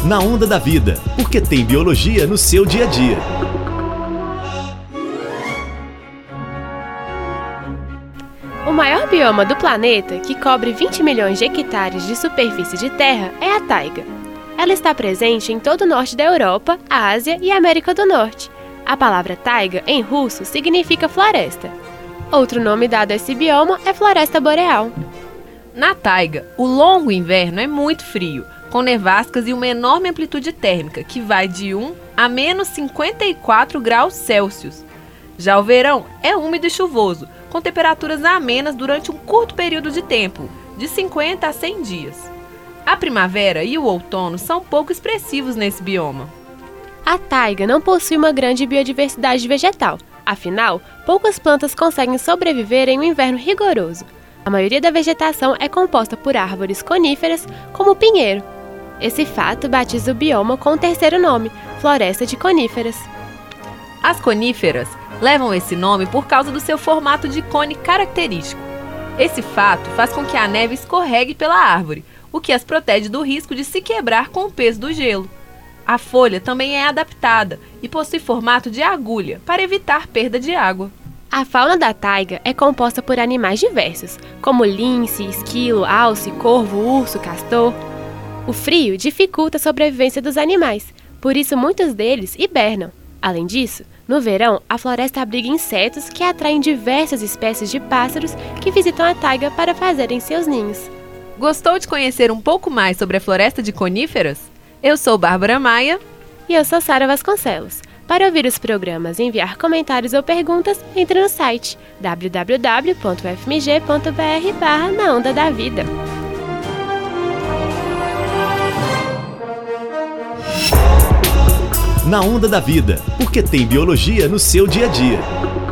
Na Onda da Vida, porque tem biologia no seu dia a dia. O maior bioma do planeta, que cobre 20 milhões de hectares de superfície de terra, é a taiga. Ela está presente em todo o norte da Europa, Ásia e América do Norte. A palavra taiga, em russo, significa floresta. Outro nome dado a esse bioma é floresta boreal. Na taiga, o longo inverno é muito frio, com nevascas e uma enorme amplitude térmica, que vai de 1 a menos 54 graus Celsius. Já o verão é úmido e chuvoso, com temperaturas amenas durante um curto período de tempo, de 50 a 100 dias. A primavera e o outono são pouco expressivos nesse bioma. A taiga não possui uma grande biodiversidade vegetal, afinal, poucas plantas conseguem sobreviver em um inverno rigoroso. A maioria da vegetação é composta por árvores coníferas, como o pinheiro. Esse fato batiza o bioma com o terceiro nome, floresta de coníferas. As coníferas levam esse nome por causa do seu formato de cone característico. Esse fato faz com que a neve escorregue pela árvore, o que as protege do risco de se quebrar com o peso do gelo. A folha também é adaptada e possui formato de agulha para evitar perda de água. A fauna da taiga é composta por animais diversos, como lince, esquilo, alce, corvo, urso, castor. O frio dificulta a sobrevivência dos animais, por isso muitos deles hibernam. Além disso, no verão, a floresta abriga insetos que atraem diversas espécies de pássaros que visitam a taiga para fazerem seus ninhos. Gostou de conhecer um pouco mais sobre a floresta de coníferas? Eu sou Bárbara Maia. E eu sou Sara Vasconcelos. Para ouvir os programas e enviar comentários ou perguntas, entre no site www.fmg.br/Na Onda da Vida. Na Onda da Vida, porque tem biologia no seu dia a dia.